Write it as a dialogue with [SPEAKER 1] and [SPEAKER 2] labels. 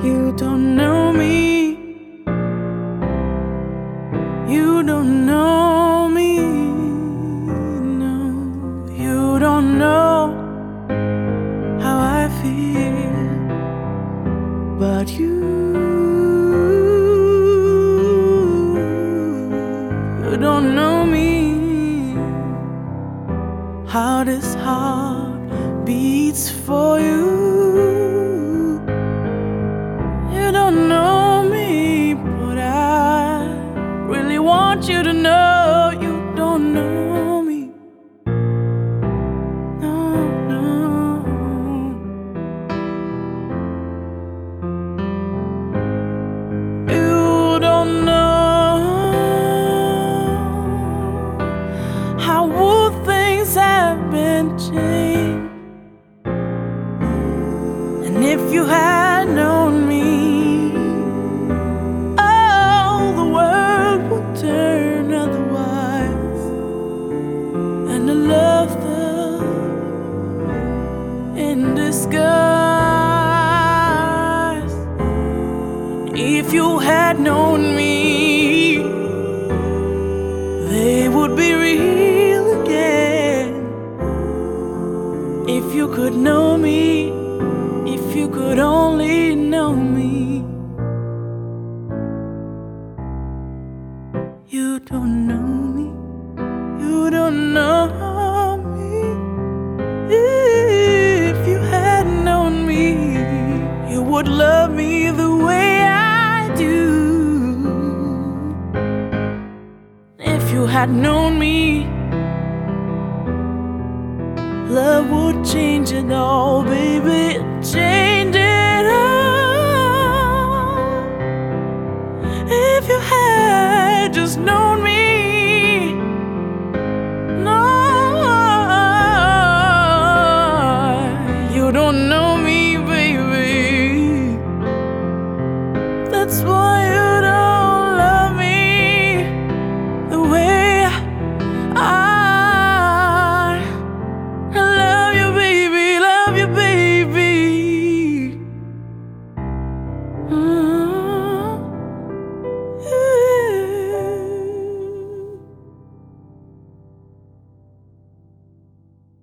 [SPEAKER 1] You don't know me. You don't know me. No, you don't know how I feel. But you don't know me. How this heart beats for you. You don't know me, but I really want you to know you don't know me. No, no. You don't know how things have been changed. And if you had known me, oh, the world would turn otherwise. And the laughter in disguise. If you had known me, they would be real again. If you could know me, if you could only know me. You don't know me. You don't know me. If you had known me, you would love me the way I do. If you had known me, love would change it all, baby, change it all. If you had just known me, no, you don't know